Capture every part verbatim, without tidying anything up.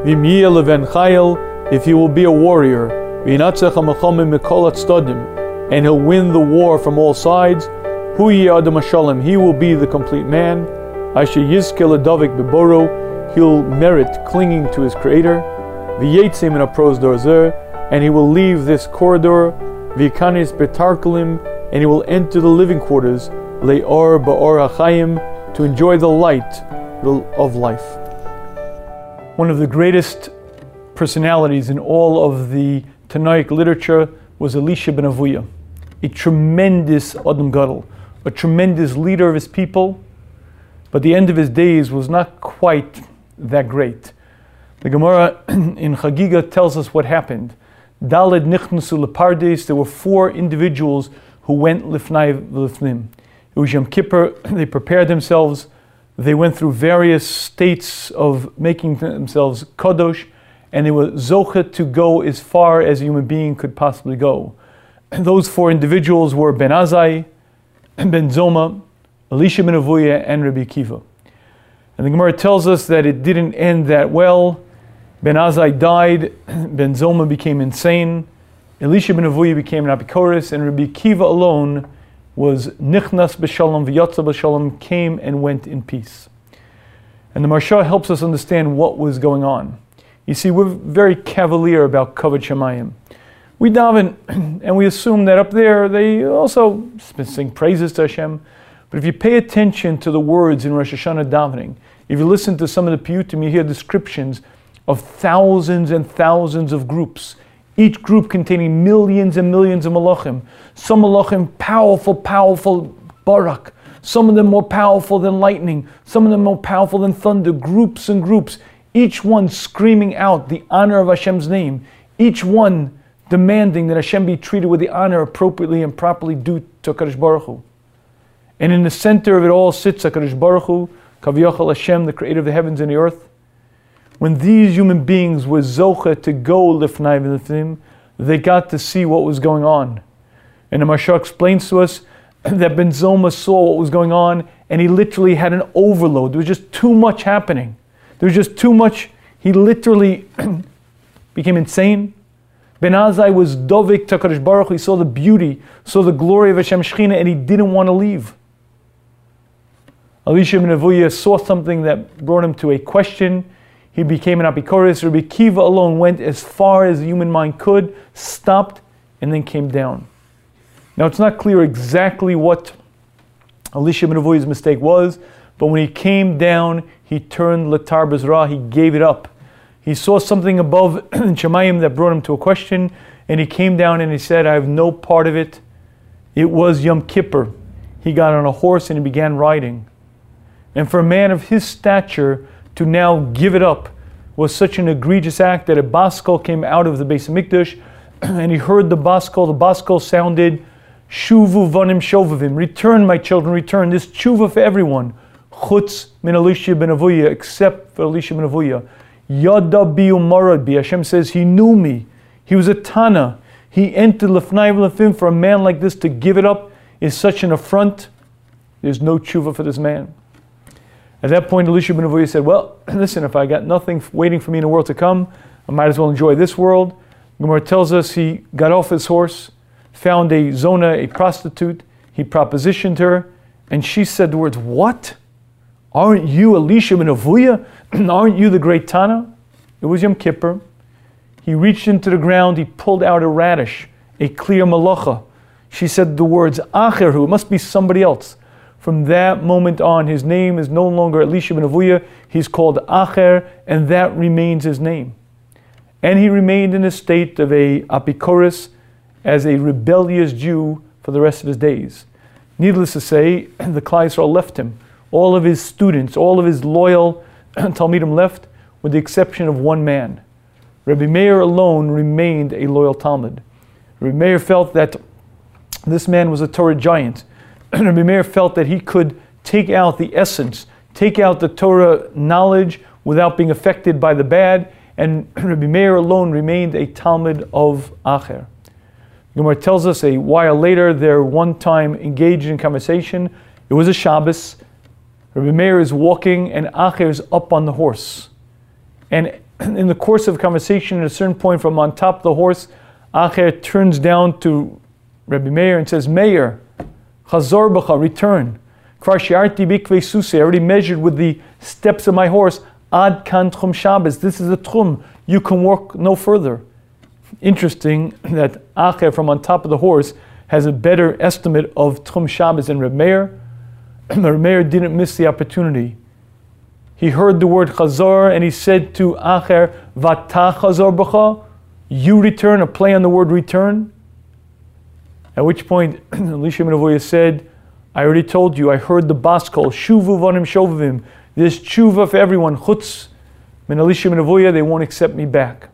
V'miyeh leven chayil, if he will be a warrior, v'yinatzech ha'mechamim mikol tzaddim, and he'll win the war from all sides. Hu yeh adam hashalom, he will be the complete man. Asher yizke ledavik beboro, he'll merit clinging to his Creator. V'yetzim in a pros dorzer, and he will leave this corridor. V'yikanis betarkelim, and he will enter the living quarters. Le'or ba'or ha'chayim, to enjoy the light of life. One of the greatest personalities in all of the Tanaic literature was Elisha ben Avuya, a tremendous Adam Gadol, a tremendous leader of his people, but the end of his days was not quite that great. The Gemara in Chagiga tells us what happened. Daled nichnasu lepardes, there were four individuals who went lifnai v'lifnim. It was Yom Kippur, they prepared themselves, they went through various states of making themselves kadosh, and they were zochet to go as far as a human being could possibly go. And those four individuals were Ben Azai, Ben Zoma, Elisha ben Avuya, and Rabbi Akiva. And the Gemara tells us that it didn't end that well. Ben Azai died, Ben Zoma became insane, Elisha ben Avuya became an apikoris, and Rabbi Akiva alone was nichnas b'shalom v'yatza b'shalom, came and went in peace. And the Maharsha helps us understand what was going on. You see, we're very cavalier about Kavod Shamayim. We daven, and we assume that up there they also sing praises to Hashem. But if you pay attention to the words in Rosh Hashanah davening, if you listen to some of the piyutim, you hear descriptions of thousands and thousands of groups, each group containing millions and millions of malachim. Some malachim powerful, powerful barak. Some of them more powerful than lightning. Some of them more powerful than thunder. Groups and groups. Each one screaming out the honor of Hashem's name. Each one demanding that Hashem be treated with the honor appropriately and properly due to HaKadosh Baruch Hu. And in the center of it all sits HaKadosh Baruch Hu, Kaviyachal Hashem, the creator of the heavens and the earth. When these human beings were zocha to go lifnai v'lifnim, they got to see what was going on. And the Maharsha explains to us that Ben Zoma saw what was going on, and he literally had an overload. There was just too much happening. There was just too much. He literally became insane. Ben Azai was dovik to HaKadosh Baruch Hu. He saw the beauty, saw the glory of Hashem Shechina, and he didn't want to leave. Elisha ben Avuya saw something that brought him to a question. He became an apikoris. Rabbi Akiva alone went as far as the human mind could, stopped, and then came down. Now it's not clear exactly what Elisha ben Avuya's mistake was, but when he came down, he turned Latar Bezra, he gave it up. He saw something above in Shemayim that brought him to a question, and he came down and he said, I have no part of it. It was Yom Kippur. He got on a horse and he began riding. And for a man of his stature to now give it up was such an egregious act that a baskol came out of the Beis HaMikdash, and he heard the baskol. The baskol sounded, Shuvu vanim shovavim, return my children, return. This tshuva for everyone. Chutz min Elisha ben Avuya, except for Elisha ben Avuya. Yada bi umarad bi. Hashem says he knew me. He was a Tana. He entered lefnai v'lefim. For a man like this to give it up is such an affront. There's no tshuva for this man. At that point, Elisha ben Avuya said, well, listen, if I got nothing waiting for me in the world to come, I might as well enjoy this world. Gemara tells us he got off his horse, found a zona, a prostitute. He propositioned her, and she said the words, what? Aren't you Elisha ben Avuya? Aren't you the great Tana? It was Yom Kippur. He reached into the ground, he pulled out a radish, a clear malacha. She said the words, Acherhu, it must be somebody else. From that moment on, his name is no longer Elisha ben Avuya, he's called Acher, and that remains his name. And he remained in a state of a apikoris, as a rebellious Jew for the rest of his days. Needless to say, the Klal Yisrael left him. All of his students, all of his loyal Talmidim left, with the exception of one man. Rabbi Meir alone remained a loyal Talmud. Rabbi Meir felt that this man was a Torah giant. Rabbi Meir felt that he could take out the essence, take out the Torah knowledge without being affected by the bad, and Rabbi Meir alone remained a Talmud of Acher. Gemara tells us a while later, they're one time engaged in conversation. It was a Shabbos. Rabbi Meir is walking and Acher is up on the horse. And in the course of conversation, at a certain point from on top of the horse, Acher turns down to Rebbe Meir and says, Meir, Chazor b'cha, return. Kvar shi'arti bikvei susei, I already measured with the steps of my horse. Ad kan tchum Shabbos, this is a tchum, you can walk no further. Interesting that Acher from on top of the horse has a better estimate of tchum Shabbos than Rebbe Meir. Rebbe Meir didn't miss the opportunity. He heard the word Chazor and he said to Acher, Vata Chazor b'cha, you return, a play on the word return. At which point, Elisha ben Avoya said, I already told you, I heard the bas kol, Shuvu vanim shovavim. There's tshuva for everyone. Chutz min Elisha ben Avoya, they won't accept me back.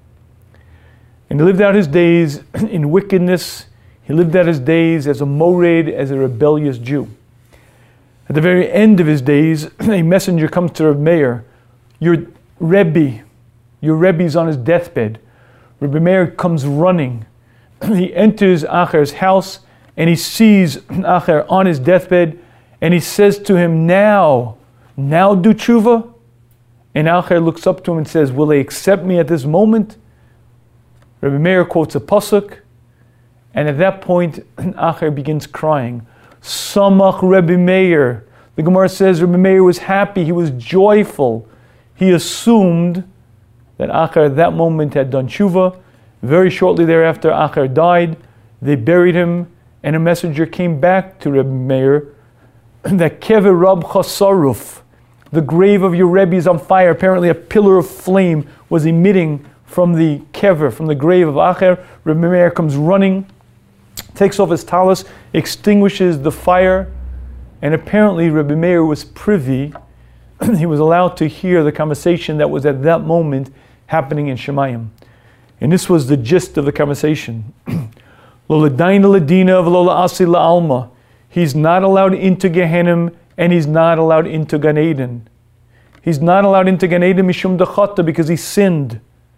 And he lived out his days in wickedness. He lived out his days as a mored, as a rebellious Jew. At the very end of his days, a messenger comes to Rebbe Meir. Your Rebbe, your Rebbe's on his deathbed. Rebbe Meir comes running. He enters Acher's house and he sees Acher on his deathbed and he says to him, now, now do tshuva? And Acher looks up to him and says, will they accept me at this moment? Rebbe Meir quotes a pasuk, and at that point, Acher begins crying. Samach Rebbe Meir. The Gemara says Rebbe Meir was happy, he was joyful. He assumed that Acher at that moment had done tshuva. Very shortly thereafter, Acher died. They buried him, and a messenger came back to Rebbe Meir that Kever Rab Chasaruf, the grave of your Rebbe is on fire. Apparently a pillar of flame was emitting from the kever, from the grave of Acher. Rebbe Meir comes running, takes off his talus, extinguishes the fire, and apparently Rebbe Meir was privy. He was allowed to hear the conversation that was at that moment happening in Shemayim. And this was the gist of the conversation. Lo l'daina l'dina v'lo l'asi l'alma. He's not allowed into Gehenna, and he's not allowed into Gan Eden. He's not allowed into Gan Eden mishum dechata, because he sinned.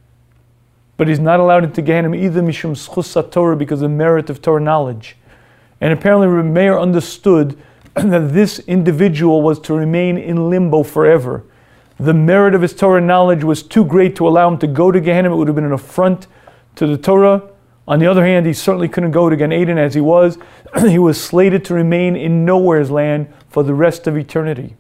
But he's not allowed into Gehenna either mishum schus Torah, because of the merit of Torah knowledge. And apparently Rebbe Meir understood that this individual was to remain in limbo forever. The merit of his Torah knowledge was too great to allow him to go to Gehenna. It would have been an affront to the Torah. On the other hand, he certainly couldn't go to Gan Eden as he was. He was slated to remain in nowhere's land for the rest of eternity.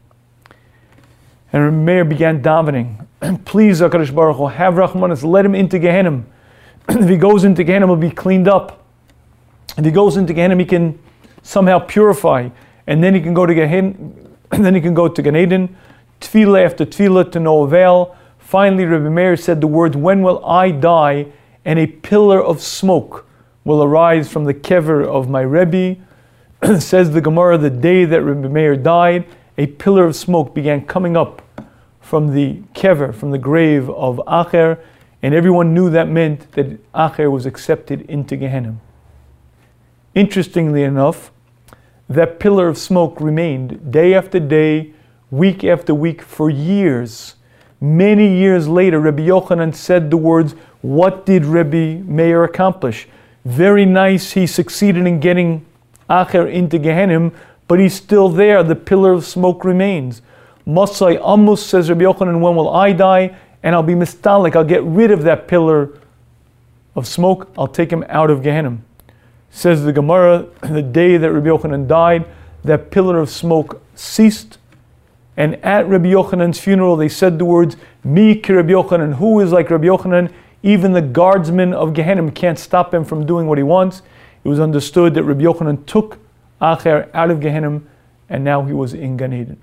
And Rebbe Meir began davening. Please, HaKadosh Baruch Hu, have Rachmanis, let him into Gehenna. If he goes into Gehenna, he'll be cleaned up. If he goes into Gehenna, he can somehow purify. And then he can go to Gehenna, and then he can go to Gan Eden. Tefillah after tefillah to no avail. Finally, Rebbe Meir said the words, when will I die and a pillar of smoke will arise from the kever of my Rebbe? Says the Gemara, the day that Rebbe Meir died, a pillar of smoke began coming up from the kever, from the grave of Acher, and everyone knew that meant that Acher was accepted into Gehenna. Interestingly enough, that pillar of smoke remained day after day, week after week, for years. Many years later, Rebbe Yochanan said the words, what did Rebbe Meir accomplish? Very nice, he succeeded in getting Acher into Gehenna, but he's still there, the pillar of smoke remains. Masai Amos, says Rebbe Yochanan, when will I die? And I'll be mistalik, I'll get rid of that pillar of smoke, I'll take him out of Gehenna. Says the Gemara, the day that Rebbe Yochanan died, that pillar of smoke ceased. And at Rebbe Yochanan's funeral, they said the words, Mi ki Rebbe Yochanan, who is like Rebbe Yochanan? Even the guardsmen of Gehenna can't stop him from doing what he wants. It was understood that Rebbe Yochanan took Acher out of Gehenna, and now he was in Gan Eden.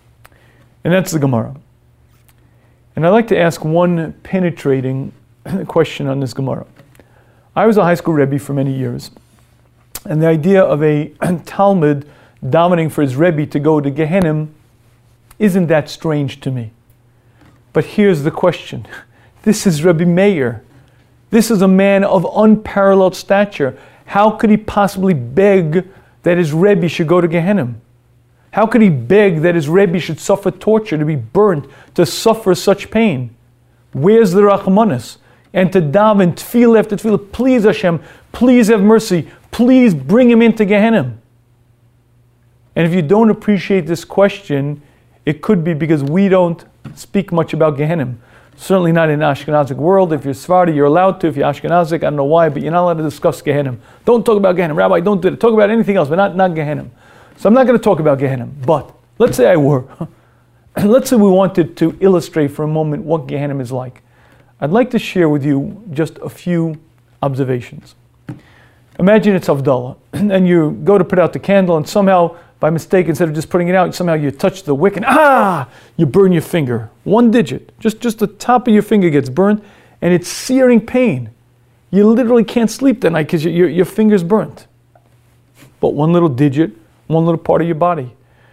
And that's the Gemara. And I'd like to ask one penetrating question on this Gemara. I was a high school Rebbe for many years, and the idea of a Talmud davening for his Rebbe to go to Gehenna isn't that strange to me. But here's the question. This is Rebbe Meir. This is a man of unparalleled stature. How could he possibly beg that his Rebbe should go to Gehenna? How could he beg that his Rebbe should suffer torture, to be burnt, to suffer such pain? Where's the Rachmanis? And to daven tefillah after tefillah, please Hashem, please have mercy, please bring him into Gehenna. And if you don't appreciate this question, it could be because we don't speak much about Gehenna. Certainly not in the Ashkenazic world. If you're Sephardi, you're allowed to. If you're Ashkenazic, I don't know why, but you're not allowed to discuss Gehenna. Don't talk about Gehenna. Rabbi, don't do it. Talk about anything else, but not, not Gehenna. So I'm not going to talk about Gehenna. But let's say I were. Let's say we wanted to illustrate for a moment what Gehenna is like. I'd like to share with you just a few observations. Imagine it's Havdalah, and you go to put out the candle, and somehow, by mistake, instead of just putting it out, somehow you touch the wick, and ah, you burn your finger. One digit, just, just the top of your finger gets burned, and it's searing pain. You literally can't sleep that night because your, your, your finger's burnt. But one little digit, one little part of your body.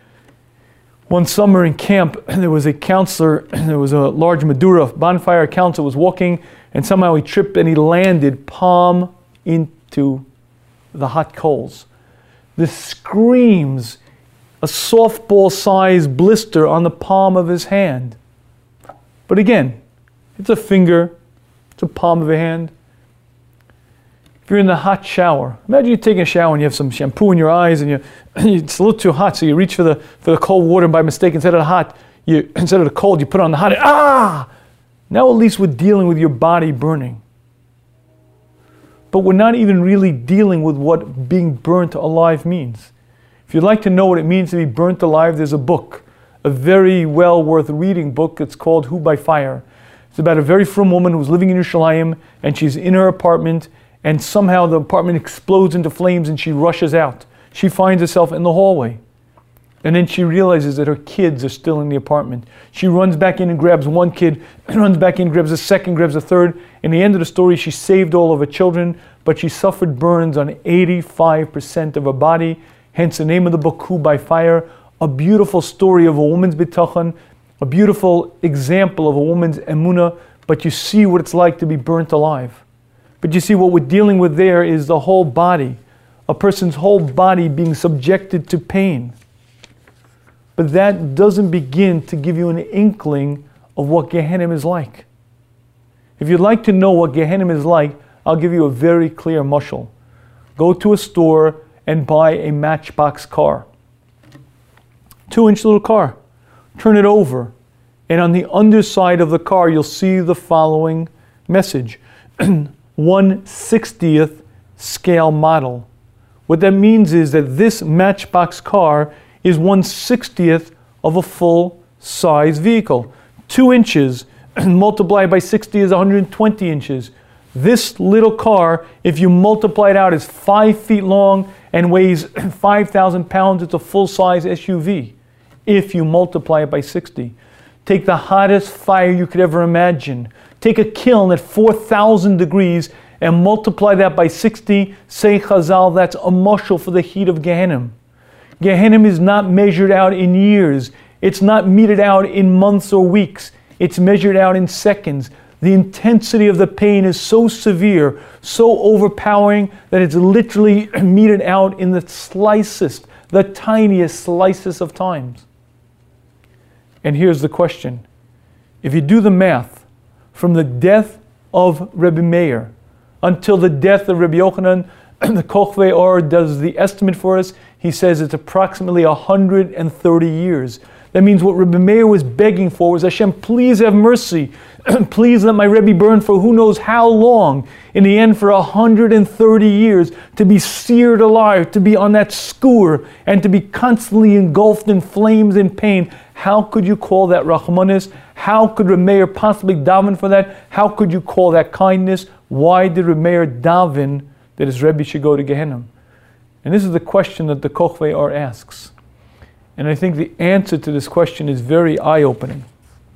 One summer in camp, there was a counselor, there was a large Madura bonfire. A counselor was walking, and somehow he tripped and he landed palm into the hot coals. The screams, a softball-sized blister on the palm of his hand. But again, it's a finger, it's a palm of a hand. If you're in the hot shower, imagine you're taking a shower and you have some shampoo in your eyes and you, it's a little too hot, so you reach for the for the cold water, and by mistake, instead of the hot, you instead of the cold, you put on the hot. Ah! Now at least we're dealing with your body burning. But we're not even really dealing with what being burnt alive means. If you'd like to know what it means to be burnt alive, there's a book, a very well worth reading book. It's called Who by Fire. It's about a very frum woman who's living in Yerushalayim, and she's in her apartment, and somehow the apartment explodes into flames and she rushes out. She finds herself in the hallway. And then she realizes that her kids are still in the apartment. She runs back in and grabs one kid, runs back in, grabs a second, grabs a third. In the end of the story, she saved all of her children, but she suffered burns on eighty-five percent of her body. Hence the name of the book, Who by Fire, a beautiful story of a woman's bitachon, a beautiful example of a woman's emunah, but you see what it's like to be burnt alive. But you see what we're dealing with there is the whole body, a person's whole body being subjected to pain. But that doesn't begin to give you an inkling of what Gehenna is like. If you'd like to know what Gehenna is like, I'll give you a very clear mushal. Go to a store and buy a Matchbox car. Two-inch little car. Turn it over. And on the underside of the car, you'll see the following message. one sixtieth scale model. What that means is that this Matchbox car is one sixtieth of a full-size vehicle. Two inches multiplied by sixty is one hundred twenty inches. This little car, if you multiply it out, is five feet long and weighs five thousand pounds. It's a full-size S U V, if you multiply it by sixty. Take the hottest fire you could ever imagine. Take a kiln at four thousand degrees and multiply that by sixty. Say Chazal, that's a mushal for the heat of Gehenna. Gehenna is not measured out in years. It's not meted out in months or weeks. It's measured out in seconds. The intensity of the pain is so severe, so overpowering, that it's literally meted out in the slicest, the tiniest slices of times. And here's the question. If you do the math, from the death of Rebbe Meir until the death of Rebbe Yochanan, the Kochvei Or does the estimate for us. He says it's approximately one hundred thirty years. That means what Rebbe Meir was begging for was, Hashem, please have mercy. Please let my Rebbe burn for who knows how long. In the end, for one hundred thirty years, to be seared alive, to be on that skewer, and to be constantly engulfed in flames and pain. How could you call that Rachmanis? How could Rebbe Meir possibly daven for that? How could you call that kindness? Why did Rebbe Meir daven that his Rebbe should go to Gehenna? And this is the question that the Kochvei Or asks. And I think the answer to this question is very eye-opening.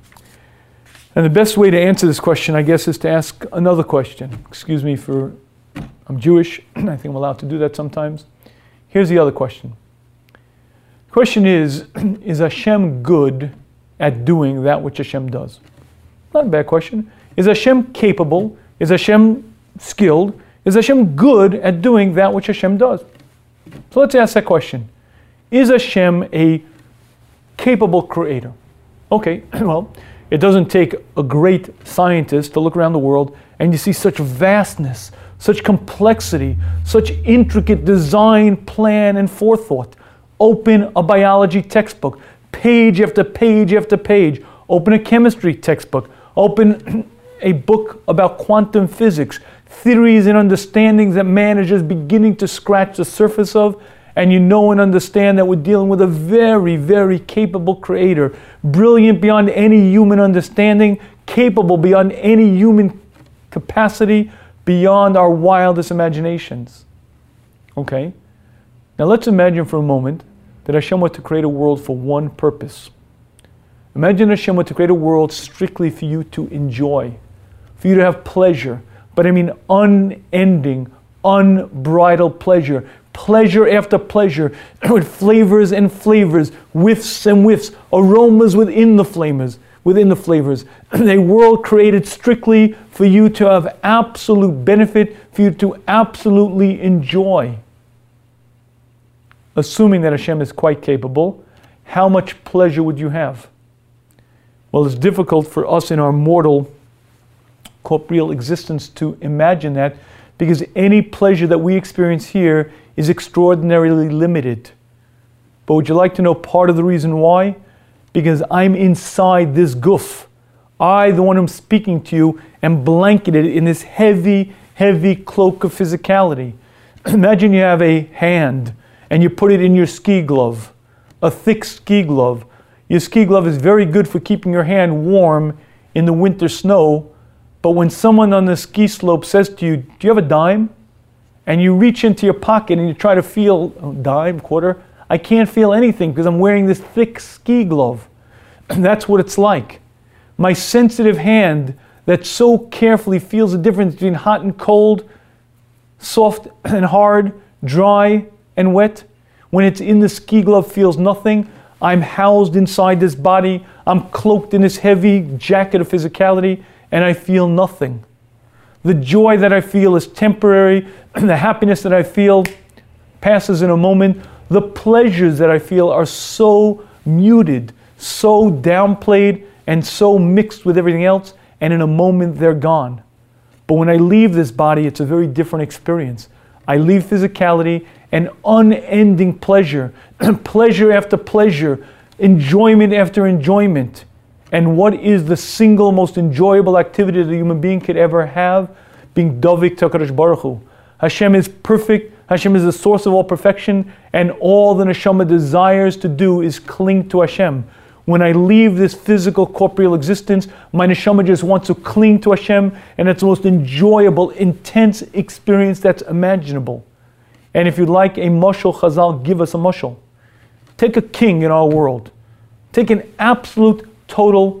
And the best way to answer this question, I guess, is to ask another question. Excuse me for, I'm Jewish, I think I'm allowed to do that sometimes. Here's the other question. The question is, is Hashem good at doing that which Hashem does? Not a bad question. Is Hashem capable? Is Hashem skilled? Is Hashem good at doing that which Hashem does? So let's ask that question. Is Hashem a capable creator? Okay, well, it doesn't take a great scientist to look around the world and you see such vastness, such complexity, such intricate design, plan, and forethought. Open a biology textbook, page after page after page. Open a chemistry textbook. Open a book about quantum physics, theories and understandings that man is just beginning to scratch the surface of, and you know and understand that we're dealing with a very, very capable creator, brilliant beyond any human understanding, capable beyond any human capacity, beyond our wildest imaginations. Okay? Now let's imagine for a moment that Hashem were to create a world for one purpose. Imagine Hashem were to create a world strictly for you to enjoy, for you to have pleasure, but I mean unending, unbridled pleasure. Pleasure after pleasure, with flavors and flavors, whiffs and whiffs, aromas within the flavors, within the flavors. A world created strictly for you to have absolute benefit, for you to absolutely enjoy. Assuming that Hashem is quite capable, how much pleasure would you have? Well, it's difficult for us in our mortal, corporeal existence to imagine that, because any pleasure that we experience here is extraordinarily limited. But would you like to know part of the reason why? Because I'm inside this guf. I, the one who's speaking to you, am blanketed in this heavy, heavy cloak of physicality. Imagine you have a hand and you put it in your ski glove, a thick ski glove. Your ski glove is very good for keeping your hand warm in the winter snow, but when someone on the ski slope says to you, do you have a dime? And you reach into your pocket and you try to feel, oh, dime, quarter, I can't feel anything because I'm wearing this thick ski glove. And that's what it's like. My sensitive hand that so carefully feels the difference between hot and cold, soft and hard, dry and wet, when it's in the ski glove feels nothing. I'm housed inside this body, I'm cloaked in this heavy jacket of physicality, and I feel nothing. The joy that I feel is temporary. The happiness that I feel passes in a moment. The pleasures that I feel are so muted, so downplayed, and so mixed with everything else, and in a moment they're gone. But when I leave this body, it's a very different experience. I leave physicality and unending pleasure, pleasure after pleasure, enjoyment after enjoyment. And what is the single most enjoyable activity that a human being could ever have? Being Dovik to HaKadosh Baruch Hu. Hashem is perfect, Hashem is the source of all perfection, and all the neshama desires to do is cling to Hashem. When I leave this physical corporeal existence, my neshama just wants to cling to Hashem, and it's the most enjoyable, intense experience that's imaginable. And if you'd like a mashal, Chazal, give us a mashal. Take a king in our world. Take an absolute total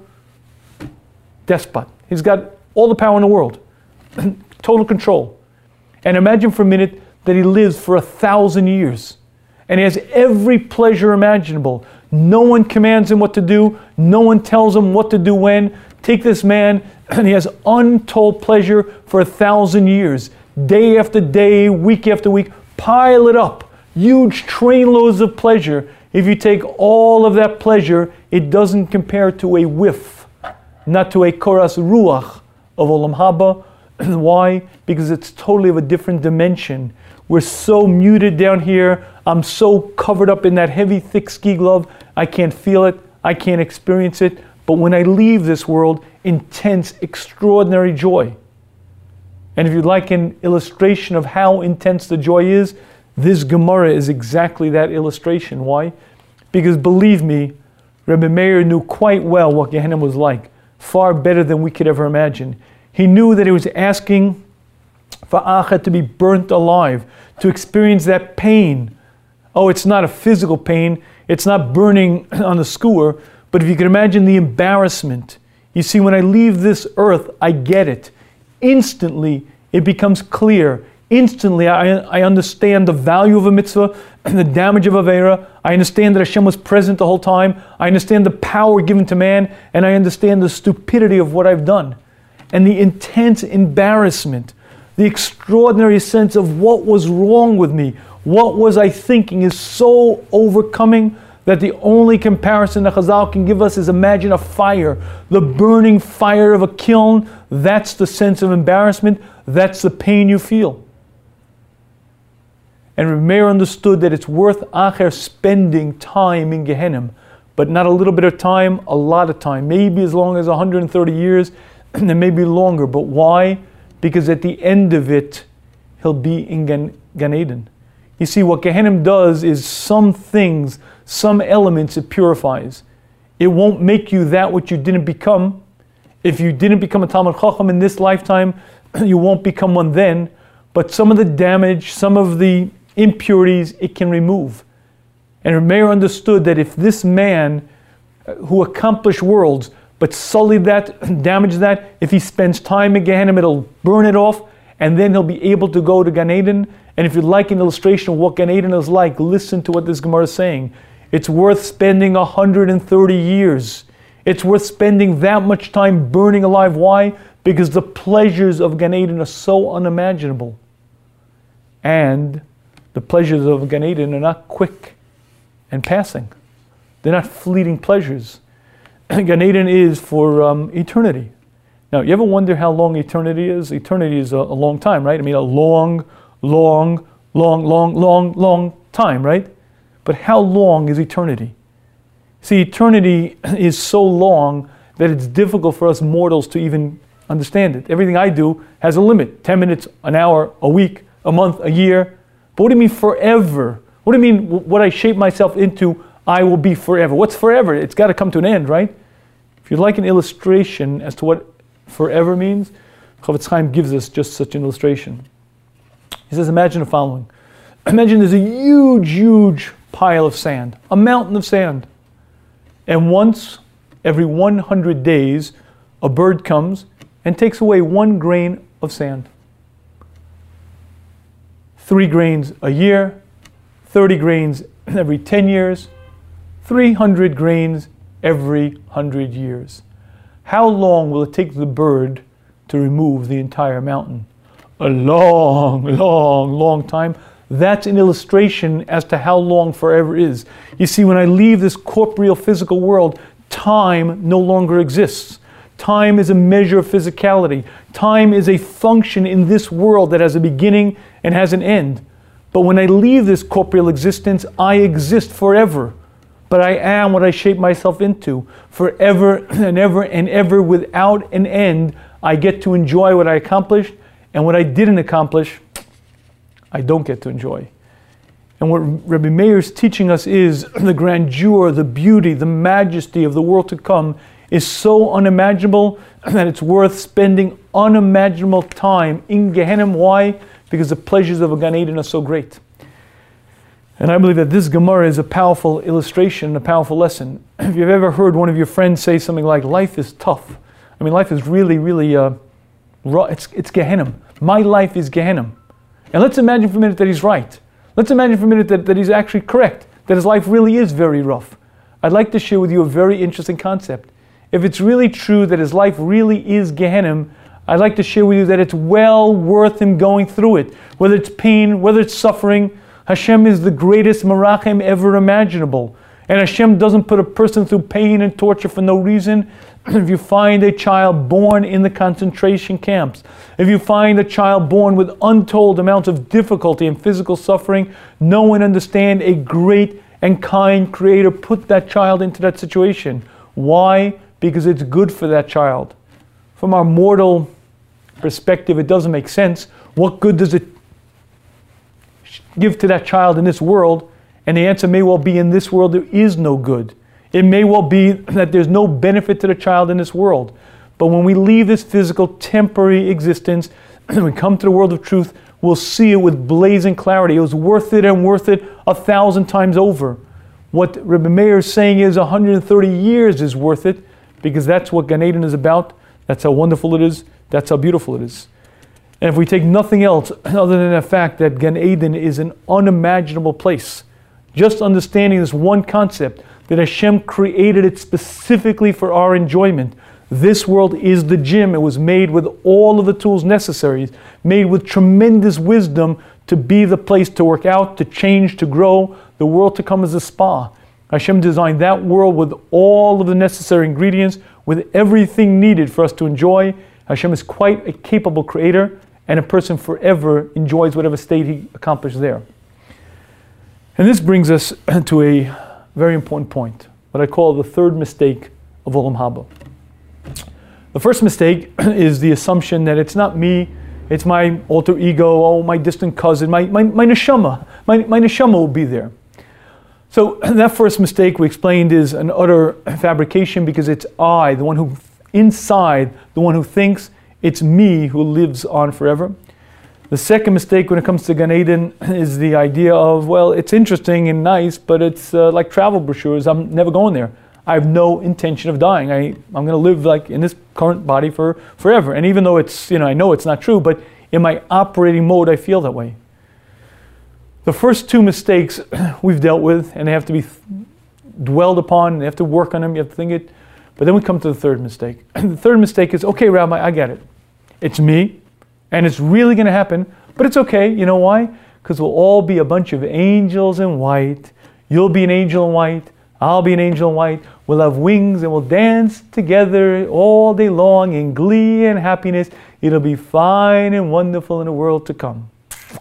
despot. He's got all the power in the world, total control. And imagine for a minute that he lives for a thousand years and he has every pleasure imaginable. No one commands him what to do. No one tells him what to do when. Take this man and he has untold pleasure for a thousand years. Day after day, week after week, pile it up. Huge trainloads of pleasure. If you take all of that pleasure, it doesn't compare to a whiff, not to a koras ruach of Olam Haba. Why? Because it's totally of a different dimension. We're so muted down here. I'm so covered up in that heavy, thick ski glove. I can't feel it. I can't experience it. But when I leave this world, intense, extraordinary joy. And if you'd like an illustration of how intense the joy is, this Gemara is exactly that illustration. Why? Because believe me, Rebbe Meir knew quite well what Gehenna was like, far better than we could ever imagine. He knew that he was asking for Achat to be burnt alive, to experience that pain. Oh, it's not a physical pain, it's not burning on the skewer, but if you can imagine the embarrassment. You see, when I leave this earth, I get it. Instantly, it becomes clear. Instantly, I, I understand the value of a mitzvah and the damage of Aveira. I understand that Hashem was present the whole time. I understand the power given to man, and I understand the stupidity of what I've done. And the intense embarrassment, the extraordinary sense of what was wrong with me, what was I thinking, is so overcoming that the only comparison that Chazal can give us is imagine a fire, the burning fire of a kiln. That's the sense of embarrassment. That's the pain you feel. And Reb Meir understood that it's worth Acher spending time in Gehenna, but not a little bit of time, a lot of time, maybe as long as one hundred thirty years, and it may be longer. But why? Because at the end of it, he'll be in Gan, Gan Eden. You see, what Gehenna does is some things, some elements it purifies. It won't make you that which you didn't become. If you didn't become a Talmid Chacham in this lifetime, you won't become one then. But some of the damage, some of the impurities, it can remove. And Meir understood that if this man who accomplished worlds, but sullied that, damaged that, if he spends time in Gehenna, it'll burn it off, and then he'll be able to go to Gan Eden. And if you'd like an illustration of what Gan Eden is like, listen to what this Gemara is saying. It's worth spending one hundred thirty years. It's worth spending that much time burning alive. Why? Because the pleasures of Gan Eden are so unimaginable. And the pleasures of Gan Eden are not quick and passing. They're not fleeting pleasures. Gan Eden is for um, eternity. Now, you ever wonder how long eternity is? Eternity is a, a long time, right? I mean, a long, long, long, long, long, long time, right? But how long is eternity? See, eternity is so long that it's difficult for us mortals to even understand it. Everything I do has a limit. ten minutes, an hour, a week, a month, a year. But what do you mean forever? What do you mean what I shape myself into, I will be forever? What's forever? It's got to come to an end, right? If you'd like an illustration as to what forever means, Chofetz Chaim gives us just such an illustration. He says, imagine the following. Imagine there's a huge, huge pile of sand, a mountain of sand. And once every one hundred days, a bird comes and takes away one grain of sand. Three grains a year, thirty grains every ten years, three hundred grains every one hundred years. How long will it take the bird to remove the entire mountain? A long, long, long time. That's an illustration as to how long forever is. You see, when I leave this corporeal physical world, time no longer exists. Time is a measure of physicality. Time is a function in this world that has a beginning and has an end. But when I leave this corporeal existence, I exist forever. But I am what I shape myself into. Forever and ever and ever without an end, I get to enjoy what I accomplished, and what I didn't accomplish, I don't get to enjoy. And what Rabbi Meir is teaching us is the grandeur, the beauty, the majesty of the world to come is so unimaginable that it's worth spending unimaginable time in Gehenna. Why? Because the pleasures of a Gan Eden are so great. And I believe that this Gemara is a powerful illustration, a powerful lesson. If you've ever heard one of your friends say something like, life is tough. I mean, life is really, really, uh, raw. It's, it's Gehenna. My life is Gehenna. And let's imagine for a minute that he's right. Let's imagine for a minute that, that he's actually correct, that his life really is very rough. I'd like to share with you a very interesting concept. If it's really true that his life really is Gehenna, I'd like to share with you that it's well worth him going through it. Whether it's pain, whether it's suffering, Hashem is the greatest Merachim ever imaginable. And Hashem doesn't put a person through pain and torture for no reason. If you find a child born in the concentration camps, if you find a child born with untold amounts of difficulty and physical suffering, know and understand a great and kind Creator put that child into that situation. Why? Because it's good for that child. From our mortal perspective, it doesn't make sense. What good does it give to that child in this world? And the answer may well be, in this world there is no good. It may well be that there's no benefit to the child in this world. But when we leave this physical, temporary existence, and we come to the world of truth, we'll see it with blazing clarity. It was worth it and worth it a thousand times over. What Rebbe Meir is saying is one hundred thirty years is worth it, because that's what Gan Eden is about. That's how wonderful it is. That's how beautiful it is. And if we take nothing else other than the fact that Gan Eden is an unimaginable place, just understanding this one concept, that Hashem created it specifically for our enjoyment. This world is the gym. It was made with all of the tools necessary, made with tremendous wisdom to be the place to work out, to change, to grow. The world to come is a spa. Hashem designed that world with all of the necessary ingredients, with everything needed for us to enjoy. Hashem is quite a capable creator, and a person forever enjoys whatever state he accomplished there. And this brings us to a very important point, what I call the third mistake of Olam Haba. The The first mistake is the assumption that it's not me, it's my alter ego, oh, my distant cousin, my, my, my neshama, my, my neshama will be there. So that first mistake we explained is an utter fabrication, because it's I, the one who, inside, the one who thinks it's me who lives on forever. The second mistake when it comes to Gan Eden is the idea of, well, it's interesting and nice, but it's uh, like travel brochures, I'm never going there. I have no intention of dying. I, I'm going to live like in this current body for forever. And even though it's, you know, I know it's not true, but in my operating mode, I feel that way. The first two mistakes we've dealt with, and they have to be dwelled upon, they have to work on them, you have to think it. But then we come to the third mistake. And the third mistake is, okay, Rabbi, I get it. It's me, and it's really going to happen, but it's okay. You know why? Because we'll all be a bunch of angels in white. You'll be an angel in white. I'll be an angel in white. We'll have wings and we'll dance together all day long in glee and happiness. It'll be fine and wonderful in the world to come.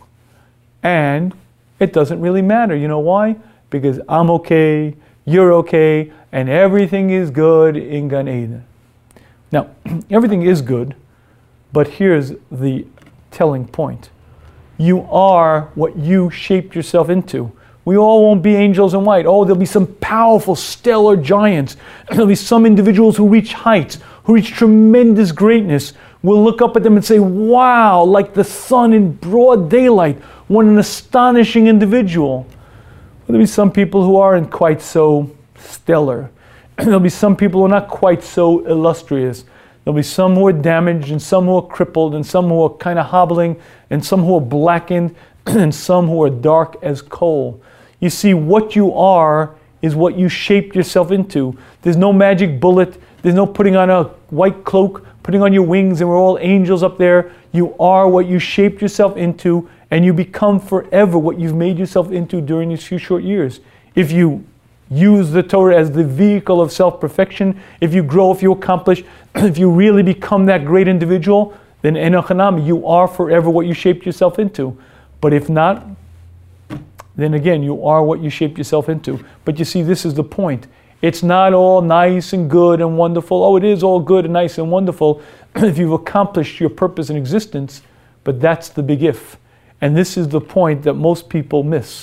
And it doesn't really matter. You know why? Because I'm okay, you're okay, and everything is good in Gan Eden. Now, everything is good, but here's the telling point. You are what you shaped yourself into. We all won't be angels in white. Oh, there'll be some powerful, stellar giants. There'll be some individuals who reach heights, who reach tremendous greatness. We'll look up at them and say, wow, like the sun in broad daylight. What an astonishing individual. There'll be some people who aren't quite so stellar. There'll be some people who are not quite so illustrious. There'll be some who are damaged, and some who are crippled, and some who are kind of hobbling, and some who are blackened, and some who are dark as coal. You see, what you are is what you shaped yourself into. There's no magic bullet. There's no putting on a white cloak, putting on your wings, and we're all angels up there. You are what you shaped yourself into, and you become forever what you've made yourself into during these few short years. If you use the Torah as the vehicle of self-perfection, if you grow, if you accomplish, if you really become that great individual, then Enoch Hanami, you are forever what you shaped yourself into. But if not, then again, you are what you shaped yourself into. But you see, this is the point. It's not all nice and good and wonderful. Oh, it is all good and nice and wonderful if you've accomplished your purpose in existence, but that's the big if. And this is the point that most people miss.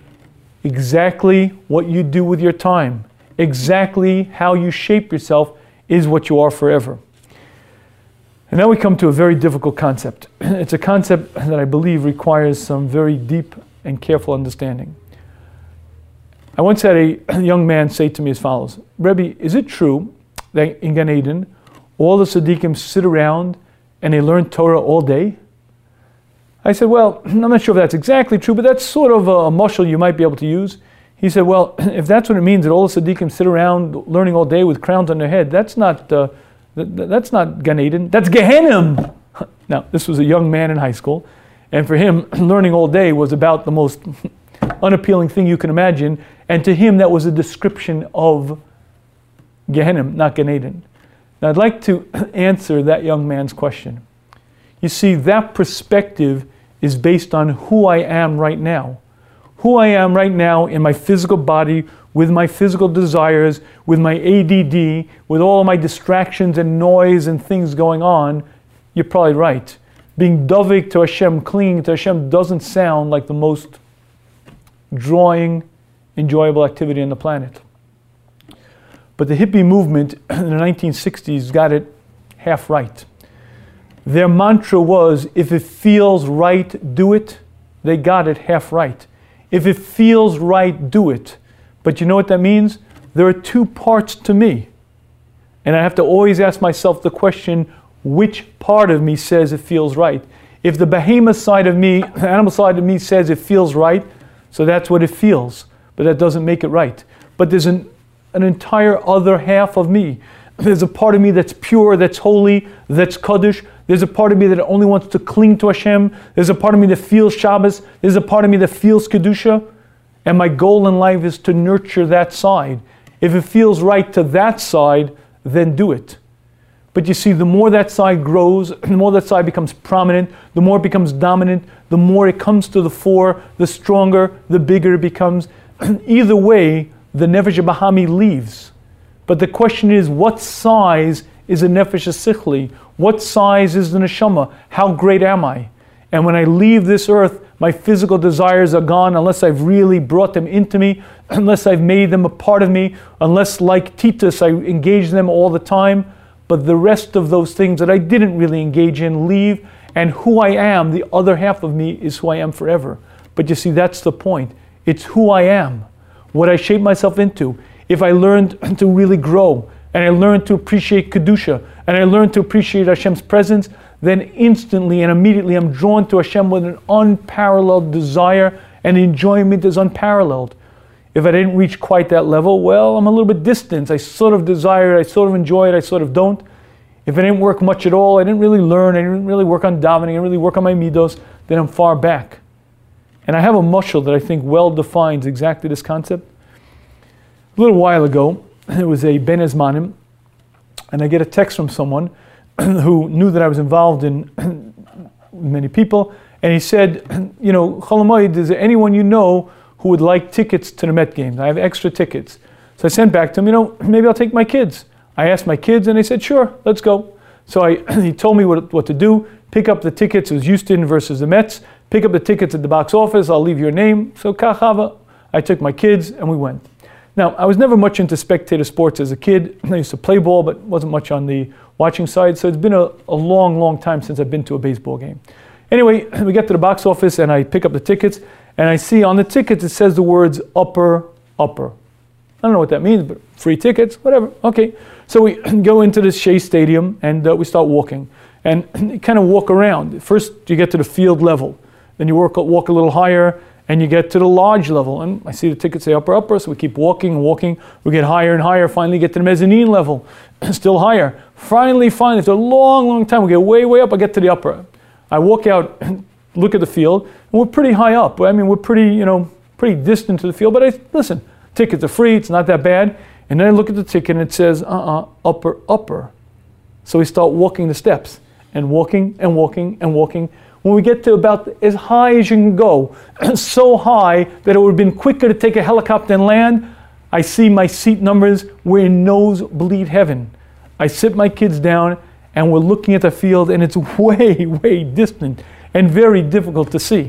Exactly what you do with your time, exactly how you shape yourself is what you are forever. And now we come to a very difficult concept. It's a concept that I believe requires some very deep and careful understanding. I once had a young man say to me as follows, Rebbe, is it true that in Gan Eden, all the Tzaddikim sit around and they learn Torah all day? I said, well, I'm not sure if that's exactly true, but that's sort of a mashal you might be able to use. He said, well, if that's what it means, that all the Tzaddikim sit around learning all day with crowns on their head, that's not uh, th- that's not Gan Eden, that's Gehenim. Now, this was a young man in high school, and for him, learning all day was about the most unappealing thing you can imagine, and to him that was a description of Gehenim, not Gan Eden. Now, I'd like to answer that young man's question. You see, that perspective is based on who I am right now. Who I am right now in my physical body, with my physical desires, with my A D D, with all of my distractions and noise and things going on, you're probably right. Being dovik to Hashem, clinging to Hashem doesn't sound like the most drawing, enjoyable activity on the planet. But the hippie movement in the nineteen sixties got it half right. Their mantra was, if it feels right, do it. They got it half right. If it feels right, do it. But you know what that means? There are two parts to me. And I have to always ask myself the question, which part of me says it feels right? If the behemoth side of me, the animal side of me says it feels right, so that's what it feels. But that doesn't make it right. But there's an, an entire other half of me. There's a part of me that's pure, that's holy, that's Kaddish. There's a part of me that only wants to cling to Hashem. There's a part of me that feels Shabbos. There's a part of me that feels Kedusha. And my goal in life is to nurture that side. If it feels right to that side, then do it. But you see, the more that side grows, the more that side becomes prominent, the more it becomes dominant, the more it comes to the fore, the stronger, the bigger it becomes. Either way, the Nefesh Bahami leaves. But the question is, what size is a nefesh sichli? What size is the neshama? How great am I? And when I leave this earth, my physical desires are gone unless I've really brought them into me, unless I've made them a part of me, unless like Titus I engage them all the time. But the rest of those things that I didn't really engage in leave, and who I am, the other half of me, is who I am forever. But you see, that's the point. It's who I am, what I shape myself into. If I learned to really grow, and I learned to appreciate Kedusha, and I learned to appreciate Hashem's presence, then instantly and immediately I'm drawn to Hashem with an unparalleled desire, and the enjoyment is unparalleled. If I didn't reach quite that level, well, I'm a little bit distant. I sort of desire it, I sort of enjoy it, I sort of don't. If I didn't work much at all, I didn't really learn, I didn't really work on davening, I didn't really work on my midos, then I'm far back. And I have a mushal that I think well defines exactly this concept. A little while ago, there was a Ben Ezmanim, and I get a text from someone who knew that I was involved in many people, and he said, you know, Cholamoid, is there anyone you know who would like tickets to the Met games? I have extra tickets. So I sent back to him, you know, maybe I'll take my kids. I asked my kids, and they said, sure, let's go. So I, he told me what, what to do. Pick up the tickets. It was Houston versus the Mets. Pick up the tickets at the box office. I'll leave your name. So Kachava, I took my kids, and we went. Now, I was never much into spectator sports as a kid. I used to play ball, but wasn't much on the watching side. So it's been a, a long, long time since I've been to a baseball game. Anyway, we get to the box office, and I pick up the tickets, and I see on the tickets it says the words upper, upper. I don't know what that means, but free tickets, whatever. Okay. So we go into this Shea Stadium, and uh, we start walking. And you kind of walk around. First, you get to the field level. Then you walk, walk a little higher, and you get to the lodge level. And I see the tickets say upper, upper, so we keep walking and walking. We get higher and higher, finally get to the mezzanine level. Still higher. Finally, finally, it's a long, long time. We get way, way up, I get to the upper. I walk out, look at the field, and we're pretty high up. I mean, we're pretty, you know, pretty distant to the field. But I listen, tickets are free, it's not that bad. And then I look at the ticket and it says, uh-uh, upper, upper. So we start walking the steps, and walking and walking and walking. When we get to about as high as you can go, so high that it would have been quicker to take a helicopter and land, I see my seat numbers, we're in nosebleed heaven. I sit my kids down, and we're looking at the field, and it's way, way distant and very difficult to see.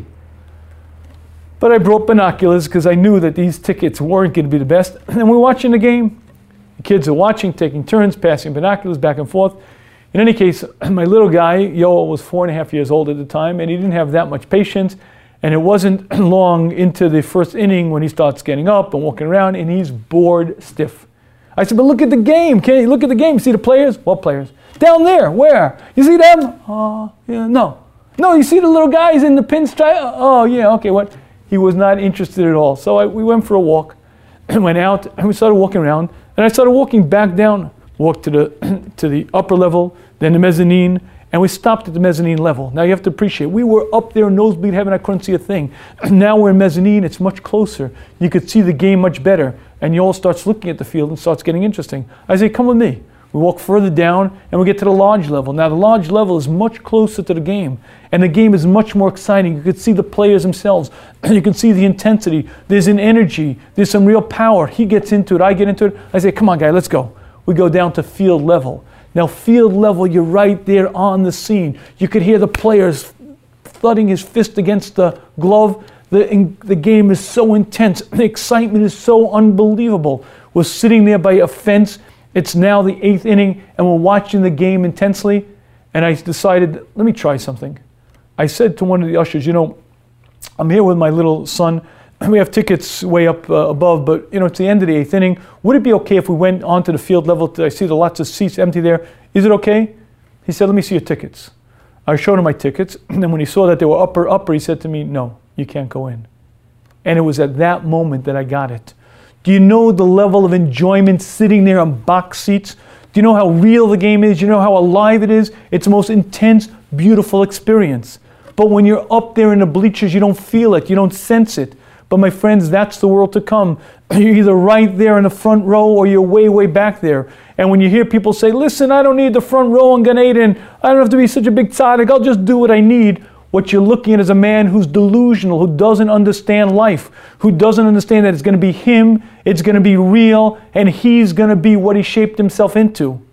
But I brought binoculars because I knew that these tickets weren't going to be the best. And we're watching the game. The kids are watching, taking turns, passing binoculars back and forth. In any case, my little guy, Yoel, was four and a half years old at the time, and he didn't have that much patience. And it wasn't long into the first inning when he starts getting up and walking around, and he's bored stiff. I said, but look at the game. Can you look at the game? See the players? What players? Down there. Where? You see them? Oh, yeah, no. No, you see the little guys in the pinstripe? Oh, yeah, okay, what? He was not interested at all. So I, we went for a walk and went out, and we started walking around. And I started walking back down, walked to the to the upper level, then the mezzanine, and we stopped at the mezzanine level. Now you have to appreciate, we were up there, nosebleed heaven, I couldn't see a thing. Now we're in mezzanine, it's much closer. You could see the game much better. And you all starts looking at the field and starts getting interesting. I say, come with me. We walk further down and we get to the lodge level. Now the lodge level is much closer to the game, and the game is much more exciting. You can see the players themselves. You can see the intensity. There's an energy. There's some real power. He gets into it. I get into it. I say, come on, guy, let's go. We go down to field level. Now field level, you're right there on the scene. You could hear the players thudding his fist against the glove. The, in, the game is so intense. The excitement is so unbelievable. We're sitting there by a fence. It's now the eighth inning, and we're watching the game intensely. And I decided, let me try something. I said to one of the ushers, you know, I'm here with my little son. We have tickets way up uh, above, but you know, it's the end of the eighth inning. Would it be okay if we went onto the field level? I see there are lots of seats empty there. Is it okay? He said, let me see your tickets. I showed him my tickets, and then when he saw that they were upper, upper, he said to me, no, you can't go in. And it was at that moment that I got it. Do you know the level of enjoyment sitting there on box seats? Do you know how real the game is? Do you know how alive it is? It's the most intense, beautiful experience. But when you're up there in the bleachers, you don't feel it. You don't sense it. But my friends, that's the world to come. You're either right there in the front row or you're way, way back there. And when you hear people say, listen, I don't need the front row in Gan Eden. I don't have to be such a big tzaddik. I'll just do what I need. What you're looking at is a man who's delusional, who doesn't understand life, who doesn't understand that it's going to be him, it's going to be real, and he's going to be what he shaped himself into.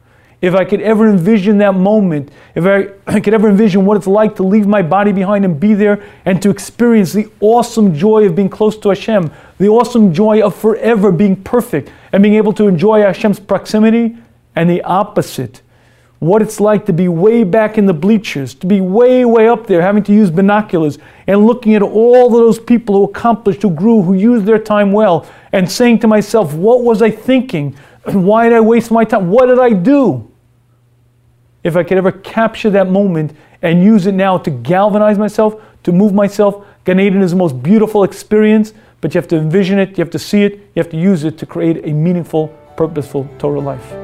if I could ever envision that moment, if I, I could ever envision what it's like to leave my body behind and be there and to experience the awesome joy of being close to Hashem, the awesome joy of forever being perfect and being able to enjoy Hashem's proximity, and the opposite, what it's like to be way back in the bleachers, to be way, way up there, having to use binoculars and looking at all of those people who accomplished, who grew, who used their time well, and saying to myself, what was I thinking? Why did I waste my time? What did I do? If I could ever capture that moment and use it now to galvanize myself, to move myself, Gan Eden is the most beautiful experience, but you have to envision it, you have to see it, you have to use it to create a meaningful, purposeful Torah life.